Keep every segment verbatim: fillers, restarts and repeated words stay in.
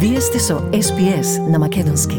Вие сте со Ес Би Ес на Македонски.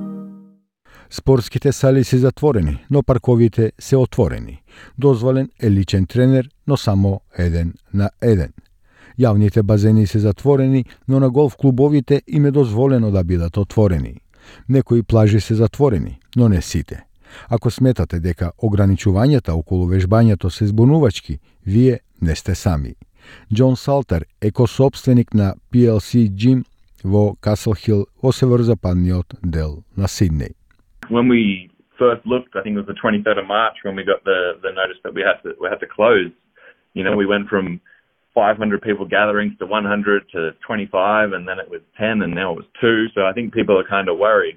Спортските сали се затворени, но парковите се отворени. Дозволен е личен тренер, но само еден на еден. Јавните базени се затворени, но на голф клубовите им е дозволено да бидат отворени. Некои плажи се затворени, но не сите. Ако сметате дека ограничувањата околу вежбањето се збунувачки, вие не сте сами. Џон Салтер е косопственик на Пи Ел Си Gym во Касл Хил во северозападниот дел на Сиднеј. When we first looked, I think it was the twenty-third of March when we got the, the notice that we had to we had to close. You know, we went from five hundred people gatherings to one hundred to twenty-five, and then it was ten, and now it was two. So I think people are kind of worried.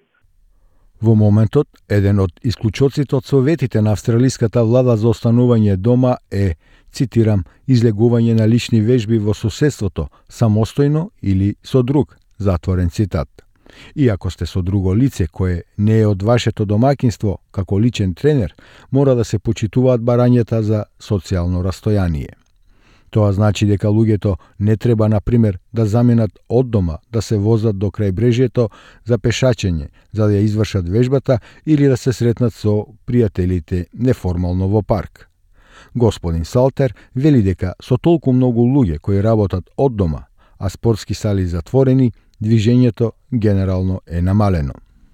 Во моментот, еден од исклучоците од советите на австралиската влада за останување дома е, цитирам, излегување на лични вежби во соседството, самостојно или со друг, затворен цитат. Иако сте со друго лице кое не е од вашето домаќинство, како личен тренер, мора да се почитуваат барањата за социјално растојание. Тоа значи дека луѓето не треба, на пример, да заменат од дома, да се возат до крајбрежјето за пешачење, за да ја извршат вежбата или да се сретнат со пријателите неформално во парк. Господин Салтер вели дека со толку многу луѓе кои работат од дома, а спортски сали затворени, движењето генерално е намалено.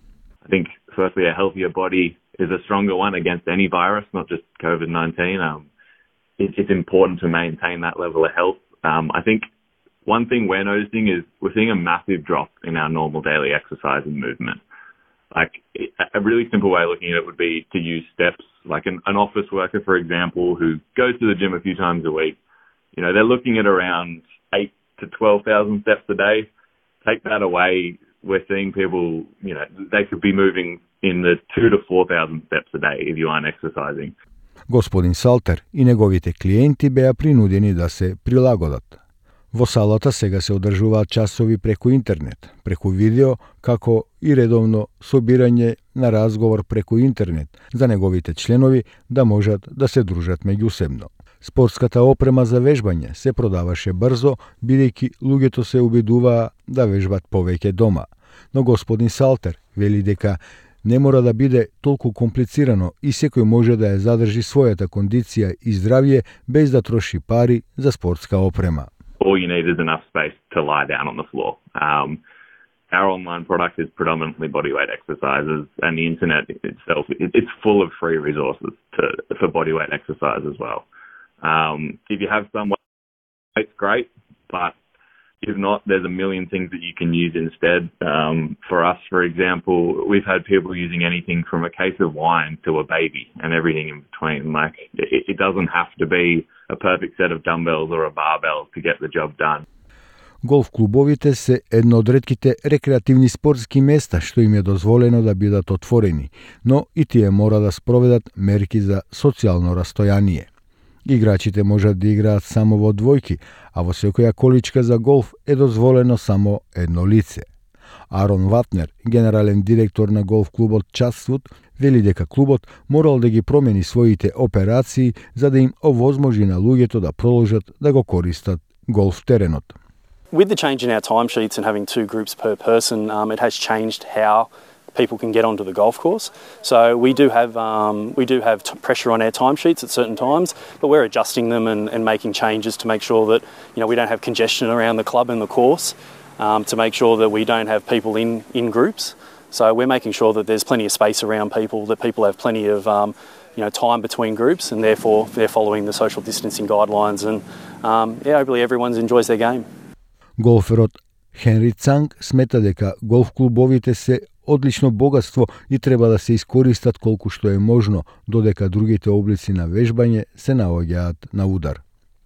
I think firstly a healthier body is a stronger one against any virus, not just COVID nineteen. Um, it, it's important to maintain that level of health. Um, I think one thing we're noticing is we're seeing a massive drop in our normal daily exercise and movement. Like a really simple way of looking at it would be to use steps. Like an, an office worker, for example, who goes to the gym a few times a week, you know, they're looking at around eight to twelve thousand steps a day. Take that away, we're seeing people, you know, they could be moving in the two to four thousand steps a day if you aren't exercising. Господин Салтер и неговите клиенти беа принудени да се прилагодат. Во салата сега се одржуваат часови преку интернет, преку видео, како и редовно собирање на разговор преку интернет за неговите членови да можат да се дружат меѓусебно. Спортската опрема за вежбање се продаваше брзо, бидејќи луѓето се обидуваа да вежбат повеќе дома. Но господин Салтер вели дека не мора да биде толку комплицирано и секој може да ја задржи својата кондиција и здравје без да троши пари за спортска опрема. All you need is enough space to lie down on the floor. Um, our online product is predominantly bodyweight exercises, and the internet itself, it, it's full of free resources to, for bodyweight exercise as well. Um, if you have some weight, it's great, but if not, there's a million things that you can use instead. Um, for us, for example, we've had people using anything from a case of wine to a baby and everything in between. Like, it, it doesn't have to be a perfect set of dumbbells or a barbell to get the job done. Голф клубовите се едно од ретките рекреативни спортски места што им е дозволено да бидат отворени, но и тие мора да спроведат мерки за социјално растојание. Играчите можат да играат само во двојки, а во секоја количка за голф е дозволено само едно лице. Арон Ватнер, генерален директор на голф клубот Частвуд, вели дека клубот морал да ги промени своите операции за да им овозможи на луѓето да продолжат да го користат голф теренот. With the change in our timesheets and having two groups per person, um, it has changed how people can get onto the golf course. So we do have um, we do have t- pressure on our timesheets at certain times, but we're adjusting them and, and making changes to make sure that, you know, we don't have congestion around the club and the course, um, to make sure that we don't have people in, in groups. So we're making sure that there's plenty of space around people, that people have plenty of um, you know, time between groups, and therefore they're following the social distancing guidelines, and um, yeah, hopefully everyone enjoys their game. Голферот Хенри Цанг смета дека голф клубовите се одлично богатство и треба да се искористат колку што е можно, додека другите облици на вежбање се наоѓаат на удар.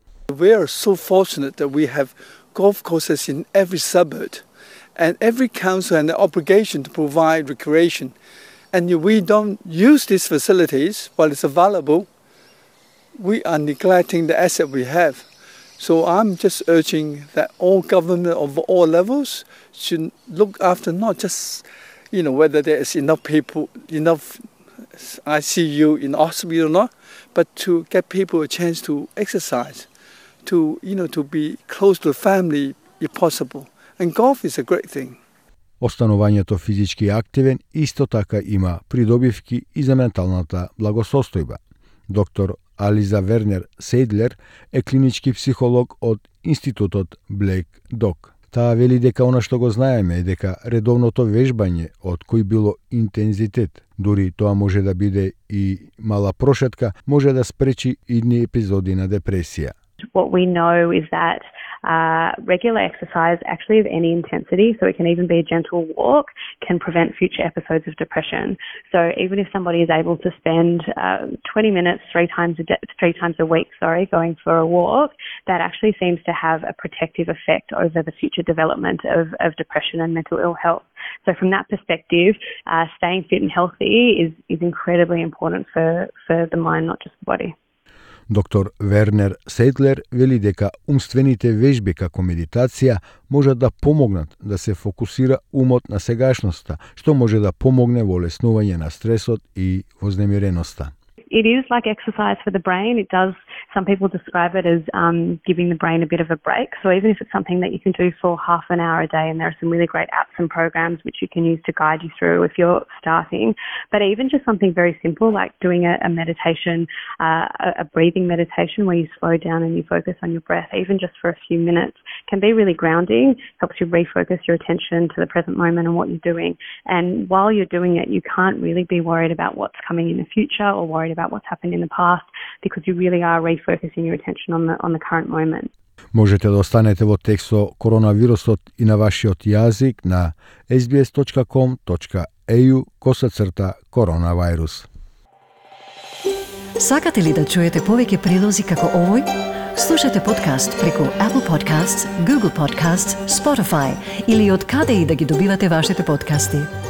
We are so fortunate that we have golf courses in every suburb, and every council has an obligation to provide recreation. And if we don't use these facilities while it's available, we are neglecting the asset we have. So I'm just urging that all government of all levels should look after not just, you know, whether there is enough people, enough I C U in hospital or not, but to get people a chance to exercise, to, you know, to be close to family if possible. And golf is a great thing. Останувањето физички активен исто така има придобивки и за менталната благосостојба. Доктор Ализа Вернер Сейдлер е клинички психолог од Институтот Black Dog. Таа вели дека она што го знаеме е дека редовното вежбање од кој било интензитет, дури тоа може да биде и мала прошетка, може да спречи идни епизоди на депресија. What we know is that uh, regular exercise, actually of any intensity, so it can even be a gentle walk, can prevent future episodes of depression. So even if somebody is able to spend uh, twenty minutes three times a day, three times a week, sorry, going for a walk, that actually seems to have a protective effect over the future development of, of depression and mental ill health. So from that perspective, uh, staying fit and healthy is, is incredibly important for, for the mind, not just the body. Доктор Вернер Сейдлер вели дека умствените вежби како медитација можат да помогнат да се фокусира умот на сегашноста, што може да помогне во леснување на стресот и вознемиреноста. It is like exercise for the brain. It does, some people describe it as um, giving the brain a bit of a break. So even if it's something that you can do for half an hour a day, and there are some really great apps and programs which you can use to guide you through if you're starting, but even just something very simple like doing a, a meditation, uh, a, a breathing meditation where you slow down and you focus on your breath, even just for a few minutes, can be really grounding, helps you refocus your attention to the present moment and what you're doing. And while you're doing it, you can't really be worried about what's coming in the future or worried about what's happened in the past, because you really are refocusing your attention on the on the current moment. Можете да останете во текст со коронавирусот и на вашиот јазик на ес би ес точка ком точка ей ю косацрта коронавирус. Сакате ли да чуете повеќе прилози како овој? Слушате подкаст преку Apple Podcasts, Google Podcasts, Spotify или од каде и да ги добивате вашите подкасти.